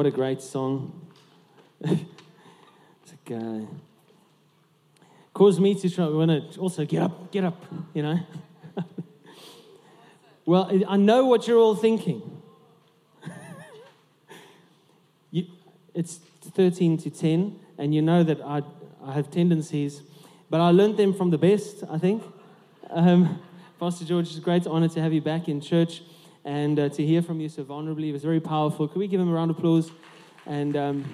what a great song. It's like, caused me to want to also get up, you know. Well, I know what you're all thinking. It's 13 to 10, and you know that I have tendencies, but I learned them from the best, I think. Pastor George, it's a great honor to have you back in church and to hear from you so vulnerably. It was very powerful. Could we give him a round of applause? And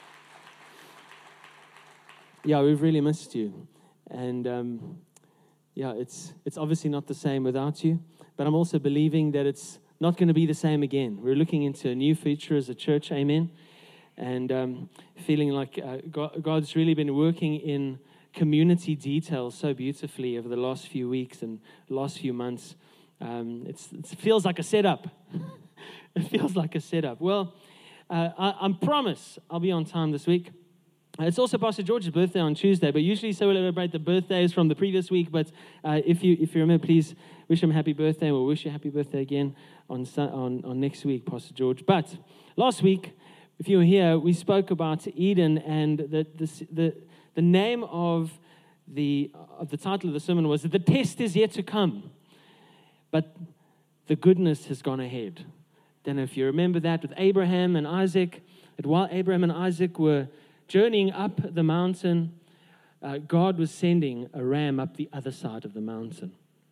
yeah, we've really missed you. And yeah, it's obviously not the same without you, but I'm also believing that it's not going to be the same again. We're looking into a new future as a church, amen, and feeling like God's really been working in community details so beautifully over the last few weeks and last few months. It feels like a setup. It feels like a setup. Well, I promise I'll be on time this week. It's also Pastor George's birthday on Tuesday, but usually so we celebrate the birthdays from the previous week. But if you remember, please wish him happy birthday. We'll wish you happy birthday again on next week, Pastor George. But last week, if you were here, we spoke about Eden, and the name of the title of the sermon was that the test is yet to come, but the goodness has gone ahead. Don't know if you remember that with Abraham and Isaac. That while Abraham and Isaac were journeying up the mountain, God was sending a ram up the other side of the mountain.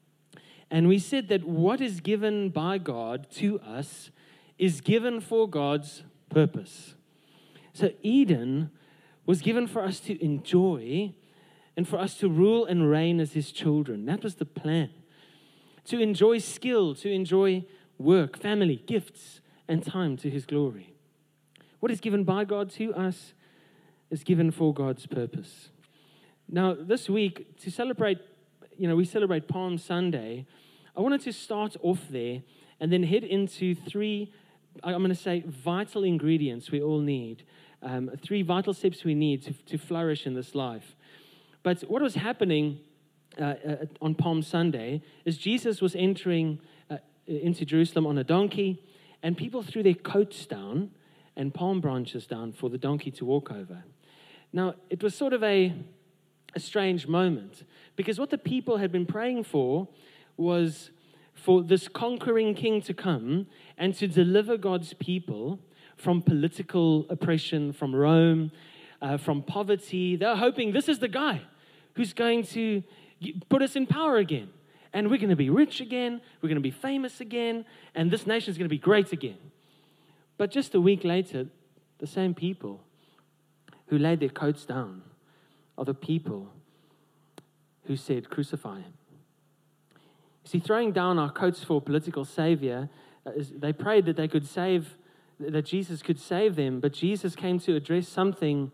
And we said that what is given by God to us is given for God's purpose. So Eden was given for us to enjoy and for us to rule and reign as his children. That was the plan. To enjoy skill, to enjoy work, family, gifts, and time to his glory. What is given by God to us is given for God's purpose. Now, this week, to celebrate, we celebrate Palm Sunday, I wanted to start off there and then head into three, I'm going to say, vital ingredients we all need. 3 vital steps we need to flourish in this life. But what was happening on Palm Sunday is Jesus was entering into Jerusalem on a donkey, and people threw their coats down and palm branches down for the donkey to walk over. Now, it was sort of a strange moment, because what the people had been praying for was for this conquering king to come and to deliver God's people from political oppression, from Rome, from poverty. They're hoping this is the guy who's going to put us in power again. And we're going to be rich again, we're going to be famous again, and this nation is going to be great again. But just a week later, the same people who laid their coats down are the people who said, crucify him. You see, throwing down our coats for a political savior, they prayed that they could save, that Jesus could save them, but Jesus came to address something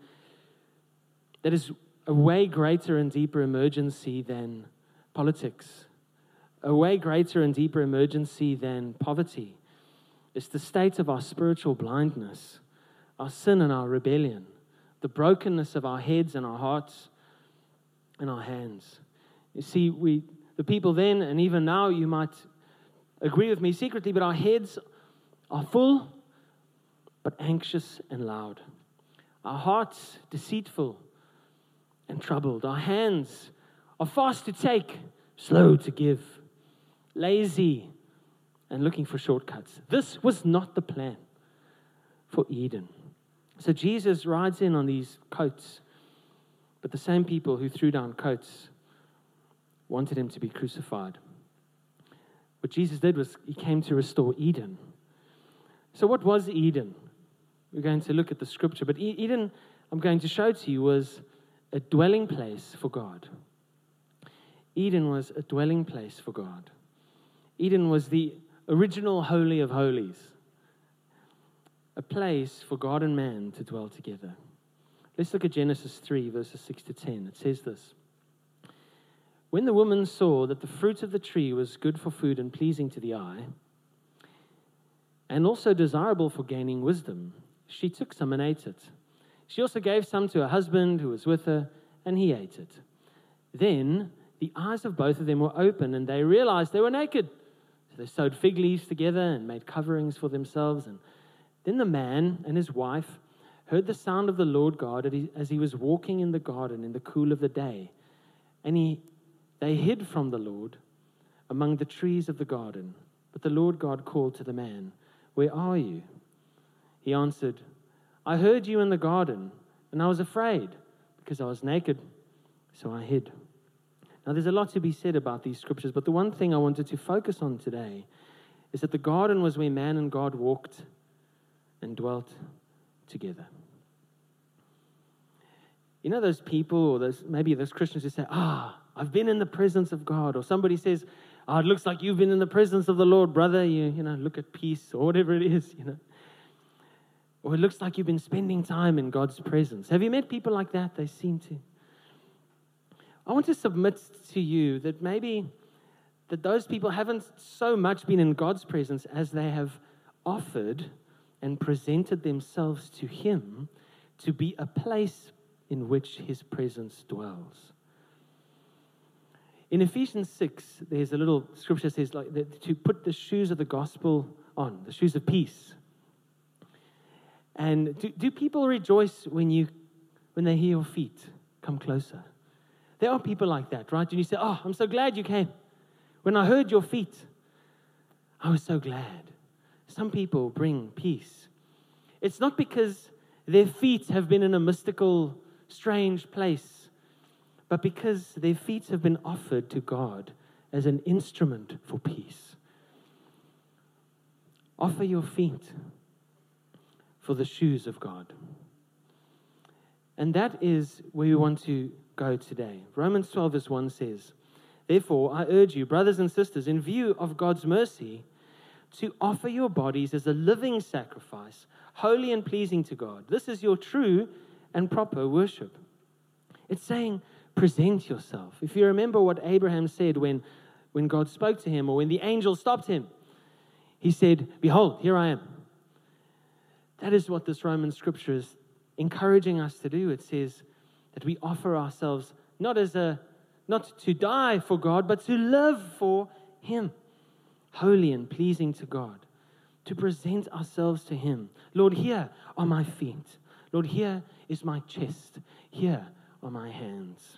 that is a way greater and deeper emergency than politics, a way greater and deeper emergency than poverty. It's the state of our spiritual blindness, our sin and our rebellion, the brokenness of our heads and our hearts and our hands. You see, the people then and even now, you might agree with me secretly, but our heads are full but anxious and loud. Our hearts deceitful and troubled. Our hands are fast to take, slow to give, lazy and looking for shortcuts. This was not the plan for Eden. So Jesus rides in on these coats, but the same people who threw down coats wanted him to be crucified. What Jesus did was he came to restore Eden. So what was Eden? We're going to look at the scripture, but Eden, I'm going to show to you, was a dwelling place for God. Eden was a dwelling place for God. Eden was the original Holy of Holies, a place for God and man to dwell together. Let's look at Genesis 3, verses 6 to 10. It says this: When the woman saw that the fruit of the tree was good for food and pleasing to the eye, and also desirable for gaining wisdom, she took some and ate it. She also gave some to her husband who was with her, and he ate it. Then the eyes of both of them were open, and they realized they were naked. So they sewed fig leaves together and made coverings for themselves. And Then the man and his wife heard the sound of the Lord God as he was walking in the garden in the cool of the day. And they hid from the Lord among the trees of the garden. But the Lord God called to the man, "Where are you?" He answered, "I heard you in the garden, and I was afraid, because I was naked, so I hid." Now, there's a lot to be said about these scriptures, but the one thing I wanted to focus on today is that the garden was where man and God walked and dwelt together. You know those people, or maybe those Christians who say, I've been in the presence of God. Or somebody says, it looks like you've been in the presence of the Lord, brother. You look at peace, or whatever it is, Or it looks like you've been spending time in God's presence. Have you met people like that? They seem to. I want to submit to you that maybe that those people haven't so much been in God's presence as they have offered and presented themselves to Him to be a place in which His presence dwells. In Ephesians 6, there's a little scripture that says to put the shoes of the gospel on, the shoes of peace. And do people rejoice when they hear your feet come closer? There are people like that, right? And you say, I'm so glad you came. When I heard your feet, I was so glad. Some people bring peace. It's not because their feet have been in a mystical, strange place, but because their feet have been offered to God as an instrument for peace. Offer your feet for the shoes of God. And that is where we want to go today. Romans 12 verse 1 says, "Therefore, I urge you, brothers and sisters, in view of God's mercy, to offer your bodies as a living sacrifice, holy and pleasing to God. This is your true and proper worship." It's saying, present yourself. If you remember what Abraham said when God spoke to him, or when the angel stopped him, he said, "Behold, here I am." That is what this Roman scripture is encouraging us to do. It says that we offer ourselves not to die for God, but to live for Him, holy and pleasing to God, to present ourselves to Him. Lord, here are my feet. Lord, here is my chest. Here are my hands.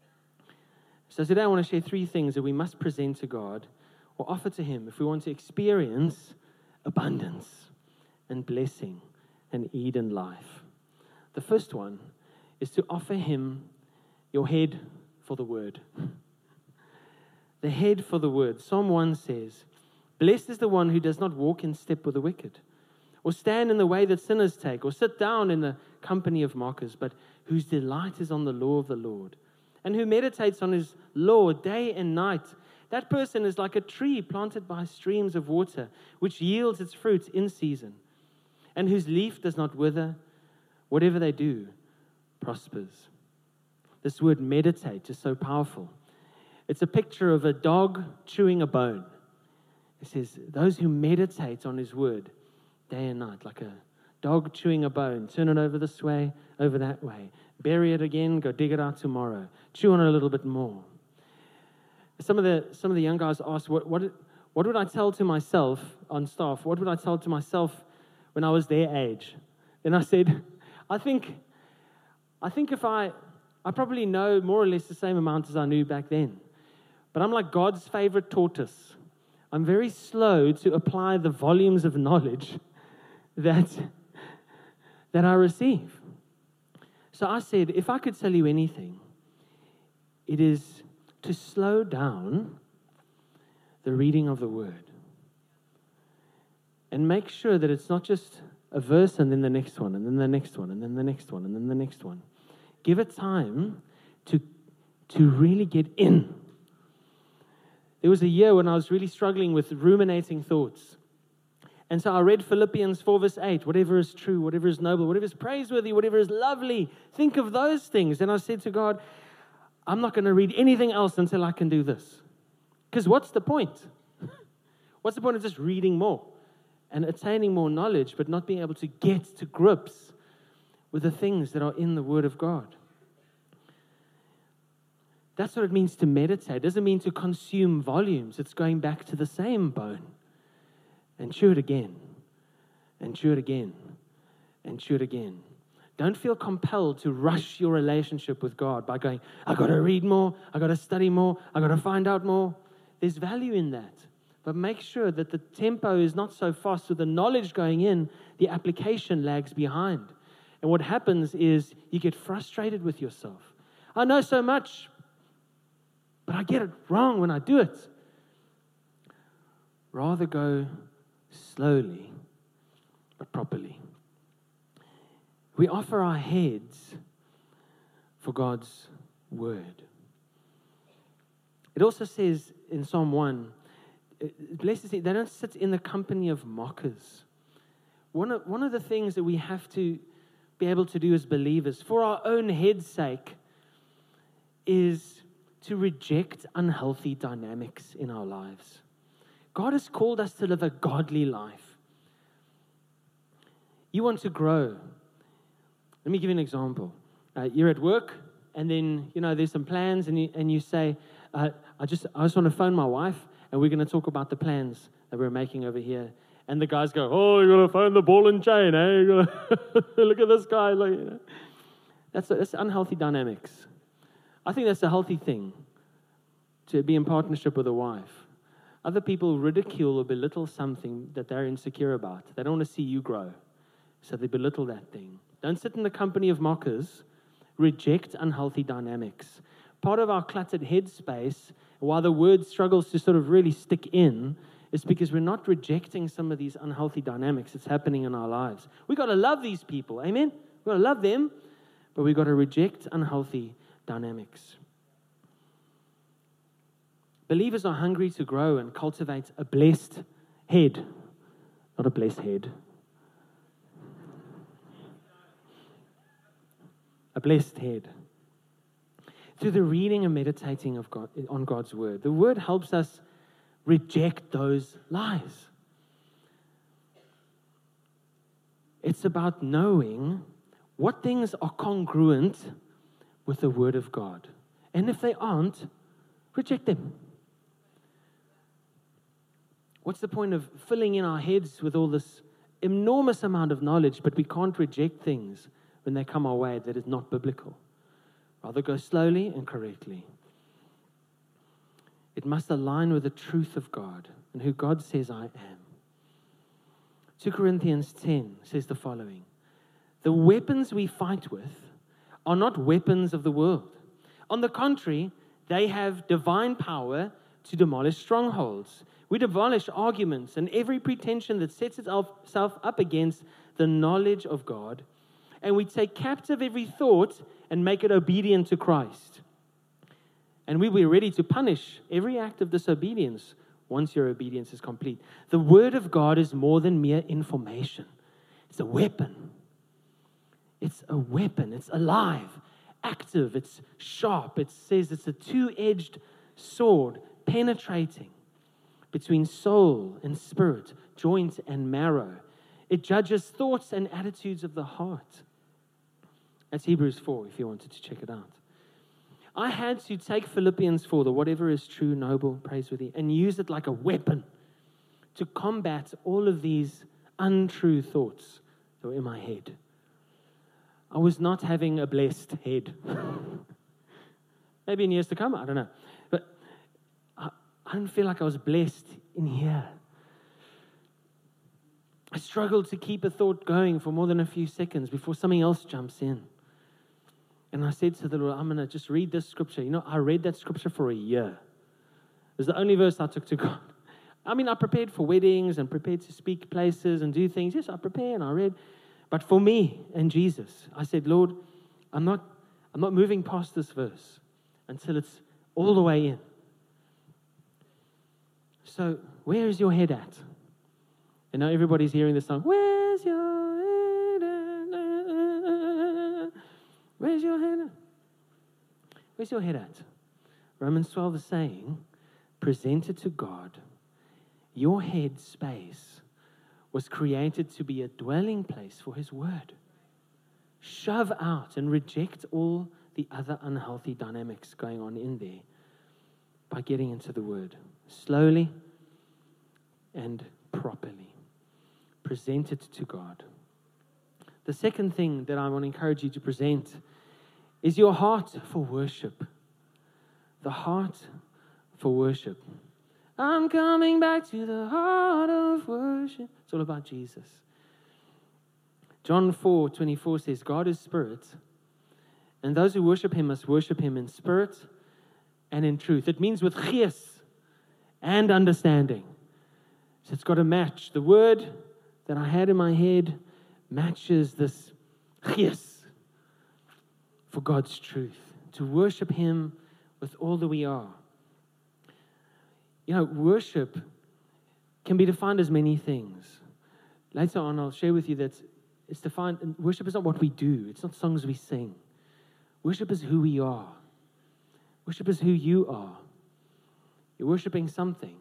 So today I want to share 3 things that we must present to God or offer to Him if we want to experience abundance and blessing and Eden life. The first one is to offer Him your head for the word. The head for the word. Psalm 1 says, "Blessed is the one who does not walk in step with the wicked, or stand in the way that sinners take, or sit down in the company of mockers, but whose delight is on the law of the Lord, and who meditates on His law day and night. That person is like a tree planted by streams of water, which yields its fruit in season, and whose leaf does not wither. Whatever they do prospers." This word meditate is so powerful. It's a picture of a dog chewing a bone. It says, those who meditate on His word day and night, like a dog chewing a bone, turn it over this way, over that way, bury it again, go dig it out tomorrow, chew on it a little bit more. Some of the young guys asked, what would I tell to myself on staff? What would I tell to myself when I was their age? Then I said, I think if I probably know more or less the same amount as I knew back then. But I'm like God's favorite tortoise. I'm very slow to apply the volumes of knowledge that I receive. So I said, if I could tell you anything, it is to slow down the reading of the Word. And make sure that it's not just a verse and then the next one, and then the next one, and then the next one, and then the next one. Give it time to really get in. There was a year when I was really struggling with ruminating thoughts. And so I read Philippians 4 verse 8, whatever is true, whatever is noble, whatever is praiseworthy, whatever is lovely, think of those things. And I said to God, I'm not going to read anything else until I can do this. Because what's the point? What's the point of just reading more and attaining more knowledge, but not being able to get to grips with the things that are in the Word of God? That's what it means to meditate. It doesn't mean to consume volumes. It's going back to the same bone and chew it again and chew it again and chew it again. Don't feel compelled to rush your relationship with God by going, I got to read more, I got to study more, I got to find out more. There's value in that. But make sure that the tempo is not so fast with the knowledge going in, the application lags behind. And what happens is you get frustrated with yourself. I know so much, but I get it wrong when I do it. Rather go slowly, but properly. We offer our heads for God's word. It also says in Psalm 1, blessed is he, they don't sit in the company of mockers. One of the things that we have to be able to do as believers, for our own head's sake, is to reject unhealthy dynamics in our lives. God has called us to live a godly life. You want to grow. Let me give you an example. You're at work, and then there's some plans, and you say, I just want to phone my wife, and we're going to talk about the plans that we're making over here. And the guys go, oh, you're going to phone the ball and chain, eh? Look at this guy. That's unhealthy dynamics. I think that's a healthy thing, to be in partnership with a wife. Other people ridicule or belittle something that they're insecure about. They don't want to see you grow, so they belittle that thing. Don't sit in the company of mockers. Reject unhealthy dynamics. Part of our cluttered headspace, while the word struggles to sort of really stick in, is because we're not rejecting some of these unhealthy dynamics that's happening in our lives. We've got to love these people, amen? We've got to love them, but we've got to reject unhealthy dynamics. Believers are hungry to grow and cultivate a blessed head, not a blessed head. A blessed head. Through the reading and meditating of God on God's word. The word helps us reject those lies. It's about knowing what things are congruent with the word of God. And if they aren't, reject them. What's the point of filling in our heads with all this enormous amount of knowledge, but we can't reject things when they come our way that is not biblical? Rather go slowly and correctly. It must align with the truth of God and who God says I am. 2 Corinthians 10 says the following: the weapons we fight with are not weapons of the world. On the contrary, they have divine power to demolish strongholds. We demolish arguments and every pretension that sets itself up against the knowledge of God, and we take captive every thought and make it obedient to Christ. And we will be ready to punish every act of disobedience once your obedience is complete. The Word of God is more than mere information. It's a weapon. It's a weapon. It's alive, active, it's sharp. It says it's a two-edged sword, penetrating between soul and spirit, joint and marrow. It judges thoughts and attitudes of the heart. That's Hebrews 4, if you wanted to check it out. I had to take Philippians 4, the whatever is true, noble, praiseworthy, and use it like a weapon to combat all of these untrue thoughts that were in my head. I was not having a blessed head. Maybe in years to come, I don't know. But I didn't feel like I was blessed in here. I struggled to keep a thought going for more than a few seconds before something else jumps in. And I said to the Lord, I'm going to just read this scripture. I read that scripture for a year. It was the only verse I took to God. I mean, I prepared for weddings and prepared to speak places and do things. Yes, I prepare and I read. But for me and Jesus, I said, Lord, I'm not moving past this verse until it's all the way in. So, where is your head at? And now everybody's hearing this song. Where's your head at? Where's your head at? Where's your head at? Romans 12 is saying, presented to God, your head space was created to be a dwelling place for His Word. Shove out and reject all the other unhealthy dynamics going on in there by getting into the Word slowly and properly. present it to God. The second thing that I want to encourage you to present is your heart for worship. The heart for worship. I'm coming back to the heart of worship. It's all about Jesus. John 4:24 says, God is spirit, and those who worship him must worship him in spirit and in truth. It means with gees and understanding. So it's got to match. The word that I had in my head matches this gees for God's truth. To worship him with all that we are. You know, worship can be defined as many things. Later on, I'll share with you that it's defined, worship is not what we do. It's not songs we sing. Worship is who we are. Worship is who you are. You're worshiping something.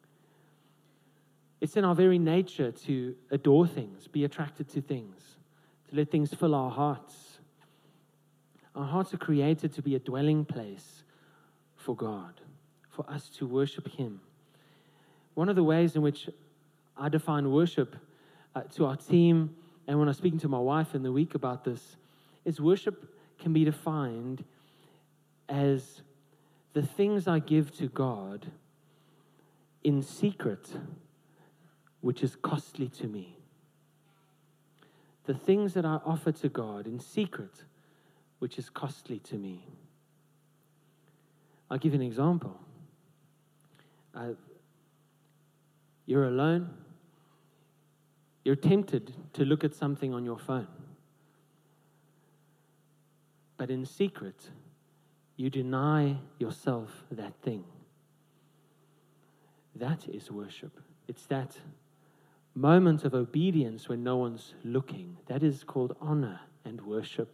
It's in our very nature to adore things, be attracted to things, to let things fill our hearts. Our hearts are created to be a dwelling place for God, for us to worship him. One of the ways in which I define worship to our team, and when I was speaking to my wife in the week about this, is worship can be defined as the things I give to God in secret, which is costly to me. The things that I offer to God in secret, which is costly to me. I'll give you an example. You're alone. You're tempted to look at something on your phone. But in secret, you deny yourself that thing. That is worship. It's that moment of obedience when no one's looking. That is called honor and worship.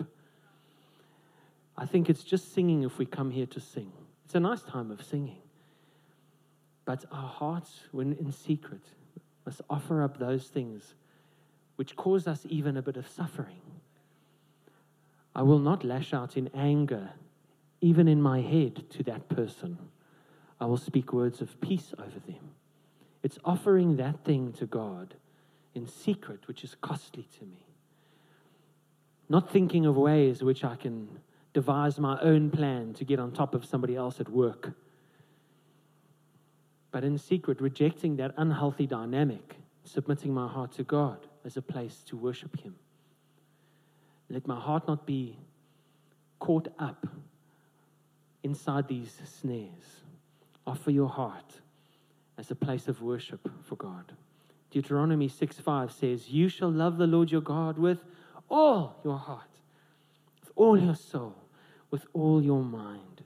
I think it's just singing if we come here to sing. It's a nice time of singing. But our hearts, when in secret, must offer up those things which cause us even a bit of suffering. I will not lash out in anger, even in my head, to that person. I will speak words of peace over them. It's offering that thing to God in secret, which is costly to me. Not thinking of ways which I can devise my own plan to get on top of somebody else at work. But in secret, rejecting that unhealthy dynamic, submitting my heart to God as a place to worship him. Let my heart not be caught up inside these snares. Offer your heart as a place of worship for God. Deuteronomy 6:5 says, you shall love the Lord your God with all your heart, with all your soul, with all your mind.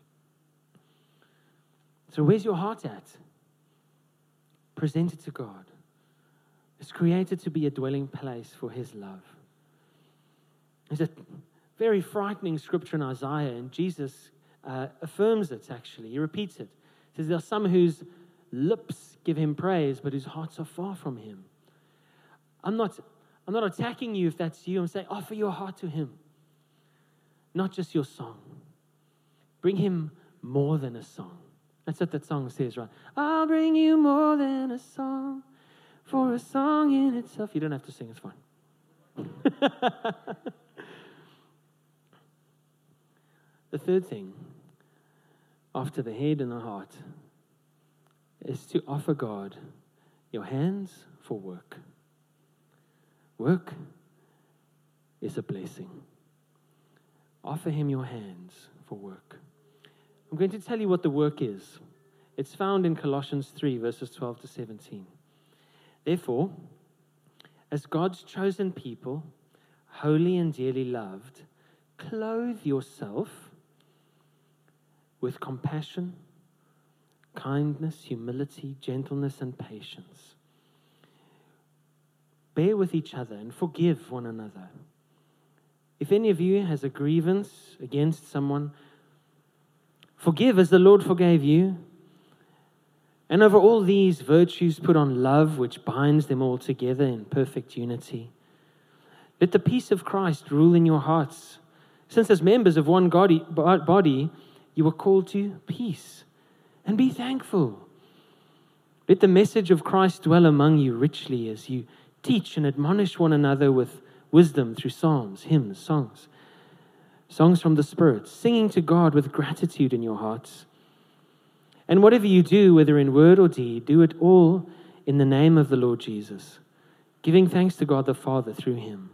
So where's your heart at? Present it to God. It's created to be a dwelling place for his love. There's a very frightening scripture in Isaiah, and Jesus affirms it actually. He repeats it. He says, there are some whose lips give him praise, but whose hearts are far from him. I'm not attacking you if that's you. I'm saying offer your heart to him. Not just your song. Bring him more than a song. That's what that song says, right? I'll bring you more than a song, for a song in itself. You don't have to sing, it's fine. The third thing, after the head and the heart, is to offer God your hands for work. Work is a blessing. Offer him your hands for work. I'm going to tell you what the work is. It's found in Colossians 3, verses 12 to 17. Therefore, as God's chosen people, holy and dearly loved, clothe yourself with compassion, kindness, humility, gentleness, and patience. Bear with each other and forgive one another. If any of you has a grievance against someone, forgive as the Lord forgave you. And over all these virtues put on love, which binds them all together in perfect unity. Let the peace of Christ rule in your hearts, since as members of one body, you are called to peace. And be thankful. Let the message of Christ dwell among you richly as you Teach and admonish one another with wisdom through psalms, hymns, songs from the Spirit, singing to God with gratitude in your hearts. And whatever you do, whether in word or deed, do it all in the name of the Lord Jesus, giving thanks to God the Father through him.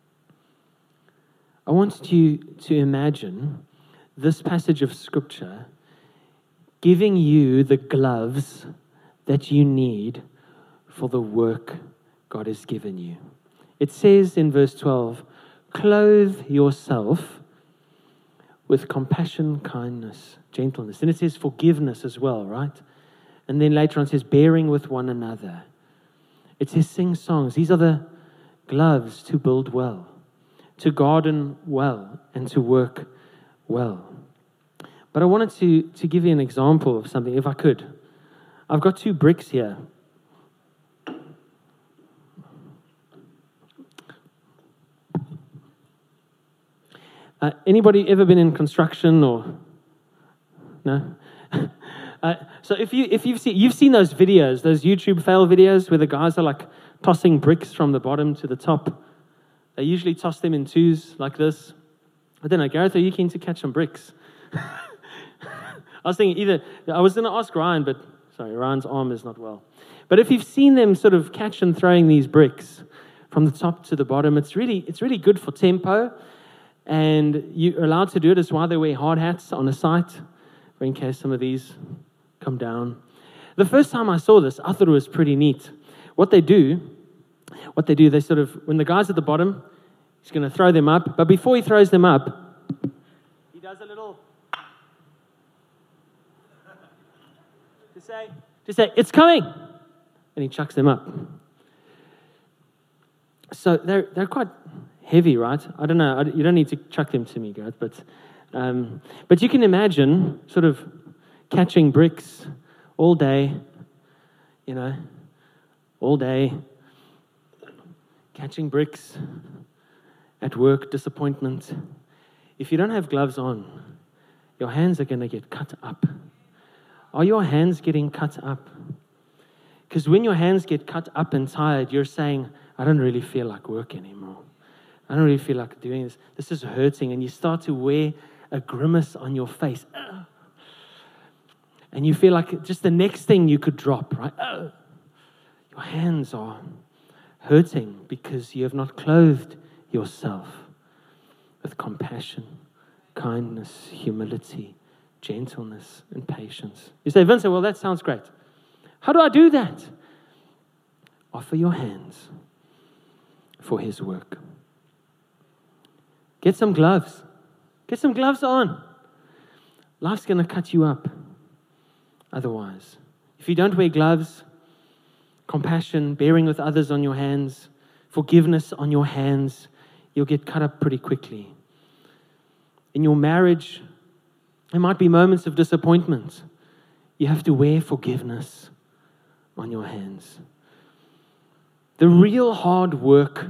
I want you to imagine this passage of Scripture giving you the gloves that you need for the work God has given you. It says in verse 12, clothe yourself with compassion, kindness, gentleness. And it says forgiveness as well, right? And then later on it says bearing with one another. It says sing songs. These are the gloves to build well, to garden well, and to work well. But I wanted to give you an example of something, if I could. I've got 2 bricks here. Anybody ever been in construction or no? So if you've seen those videos, those YouTube fail videos where the guys are like tossing bricks from the bottom to the top. They usually toss them in 2s like this. I don't know, Gareth, are you keen to catch some bricks? I was thinking I was going to ask Ryan, but sorry, Ryan's arm is not well. But if you've seen them sort of catch and throwing these bricks from the top to the bottom, it's really good for tempo. And you're allowed to do it. That's why they wear hard hats on a site, in case some of these come down. The first time I saw this, I thought it was pretty neat. What they do, they sort of, when the guy's at the bottom, he's going to throw them up. But before he throws them up, he does a little, to say, it's coming. And he chucks them up. So they're quite heavy, right? I don't know. You don't need to chuck them to me, Gareth, but you can imagine sort of catching bricks all day, all day, catching bricks at work, disappointment. If you don't have gloves on, your hands are going to get cut up. Are your hands getting cut up? Because when your hands get cut up and tired, you're saying, I don't really feel like work anymore. I don't really feel like doing this. This is hurting. And you start to wear a grimace on your face. And you feel like just the next thing you could drop, right? Your hands are hurting because you have not clothed yourself with compassion, kindness, humility, gentleness, and patience. You say, Vincent, well, that sounds great. How do I do that? Offer your hands for his work. Get some gloves. Get some gloves on. Life's going to cut you up otherwise. If you don't wear gloves, compassion, bearing with others on your hands, forgiveness on your hands, you'll get cut up pretty quickly. In your marriage, there might be moments of disappointment. You have to wear forgiveness on your hands. The real hard work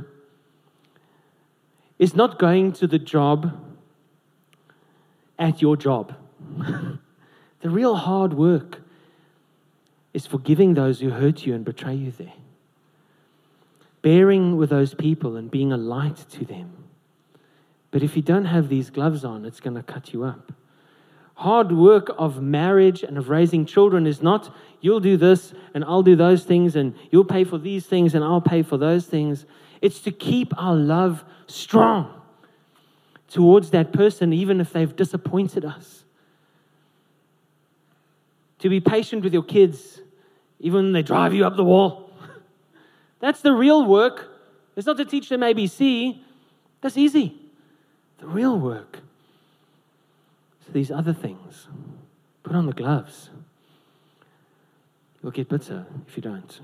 is not going to the job at your job. The real hard work is forgiving those who hurt you and betray you there. Bearing with those people and being a light to them. But if you don't have these gloves on, it's going to cut you up. Hard work of marriage and of raising children is not, you'll do this and I'll do those things and you'll pay for these things and I'll pay for those things. It's to keep our love strong towards that person, even if they've disappointed us. To be patient with your kids, even when they drive you up the wall. That's the real work. It's not to teach them ABC. That's easy. The real work. So these other things, put on the gloves. You'll get bitter if you don't.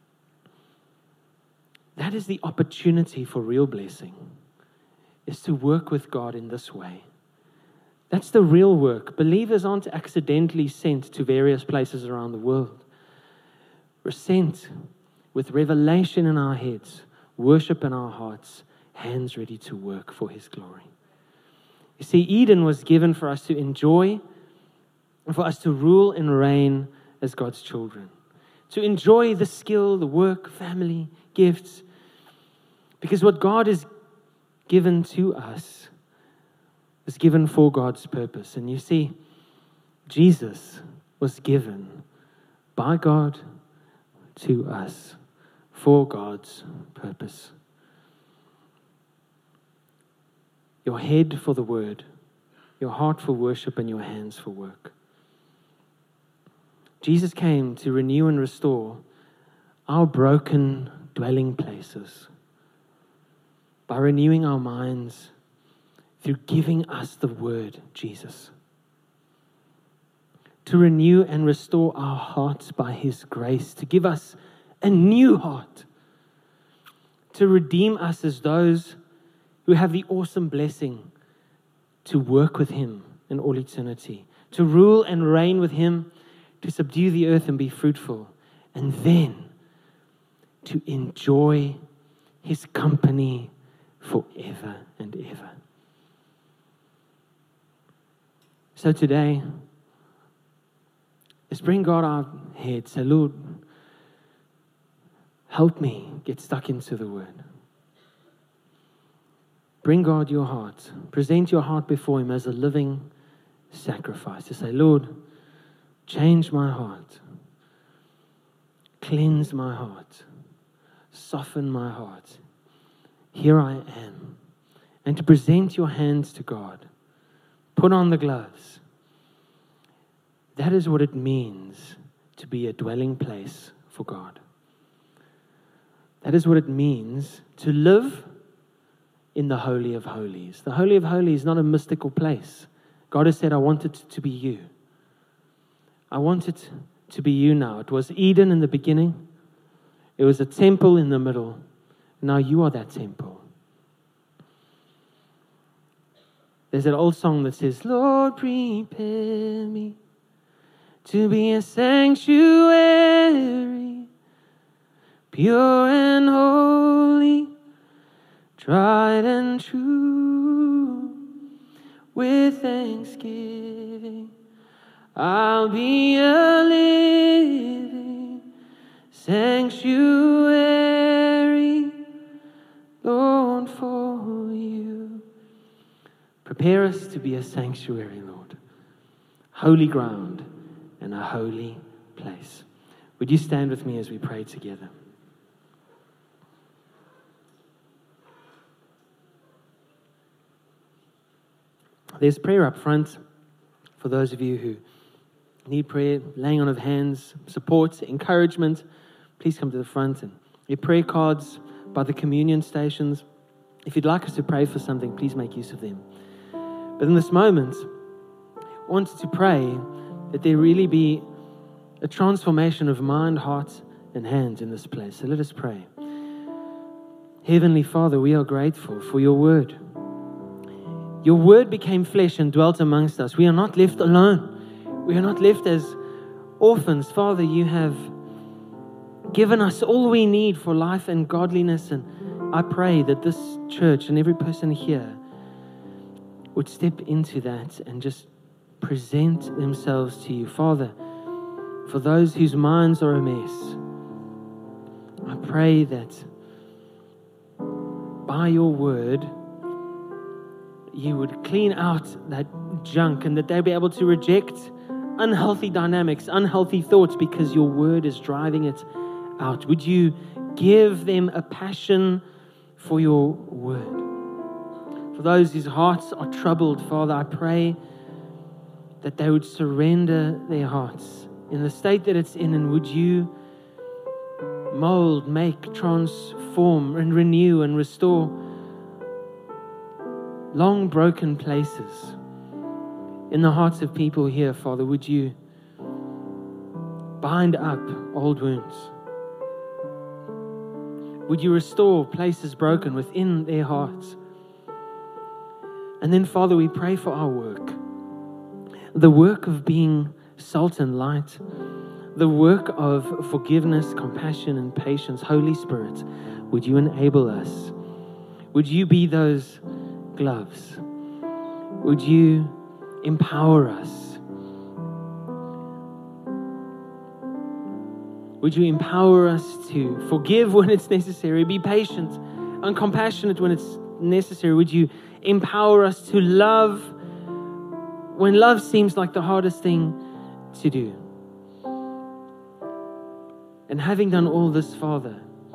That is the opportunity for real blessing, is to work with God in this way. That's the real work. Believers aren't accidentally sent to various places around the world. We're sent with revelation in our heads, worship in our hearts, hands ready to work for His glory. You see, Eden was given for us to enjoy, and for us to rule and reign as God's children. To enjoy the skill, the work, family, gifts, Because what God has given to us is given for God's purpose. And you see, Jesus was given by God to us for God's purpose. Your head for the word, your heart for worship, and your hands for work. Jesus came to renew and restore our broken dwelling places by renewing our minds through giving us the word, Jesus. To renew and restore our hearts by His grace, to give us a new heart, to redeem us as those who have the awesome blessing to work with Him in all eternity, to rule and reign with Him, to subdue the earth and be fruitful, and then to enjoy His company forever and ever. So today, let's bring God our head. Say, Lord, help me get stuck into the Word. Bring God your heart. Present your heart before Him as a living sacrifice. To say, Lord, change my heart. Cleanse my heart. Soften my heart. Here I am. And to present your hands to God. Put on the gloves. That is what it means to be a dwelling place for God. That is what it means to live in the Holy of Holies. The Holy of Holies is not a mystical place. God has said, I want it to be you. I want it to be you now. It was Eden in the beginning. It was a temple in the middle. Now you are that temple. There's that old song that says, Lord, prepare me to be a sanctuary, pure and holy, tried and true. With thanksgiving, I'll be a living sanctuary, Lord, for you. Prepare us to be a sanctuary, Lord. Holy ground and a holy place. Would you stand with me as we pray together? There's prayer up front for those of you who need prayer, laying on of hands, support, encouragement. Please come to the front. And your prayer cards by the communion stations. If you'd like us to pray for something, please make use of them. But in this moment, I wanted to pray that there really be a transformation of mind, heart, and hands in this place. So let us pray. Heavenly Father, we are grateful for your word. Your word became flesh and dwelt amongst us. We are not left alone. We are not left as orphans. Father, you have given us all we need for life and godliness. And I pray that this church and every person here would step into that and just present themselves to you. Father, for those whose minds are a mess, I pray that by your word, you would clean out that junk and that they'll be able to reject unhealthy dynamics, unhealthy thoughts, because your word is driving it out. Would you give them a passion for your word? For those whose hearts are troubled, Father, I pray that they would surrender their hearts in the state that it's in, and would you mold, make, transform, and renew and restore long broken places in the hearts of people here, Father. Would you bind up old wounds? Would you restore places broken within their hearts? And then, Father, we pray for our work. The work of being salt and light. The work of forgiveness, compassion, and patience. Holy Spirit, would you enable us? Would you be those gloves? Would you empower us? Would you empower us to forgive when it's necessary, be patient, uncompassionate when it's necessary. Would you empower us to love when love seems like the hardest thing to do? And having done all this, Father,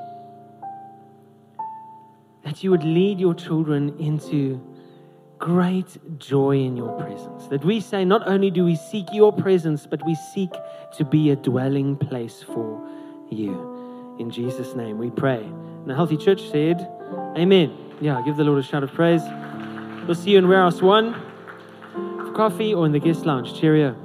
that you would lead your children into great joy in your presence. That we say, not only do we seek your presence, but we seek to be a dwelling place for you. In Jesus' name we pray. And the Healthy Church said, amen. Yeah, give the Lord a shout of praise. We'll see you in Warehouse 1 for coffee or in the guest lounge. Cheerio.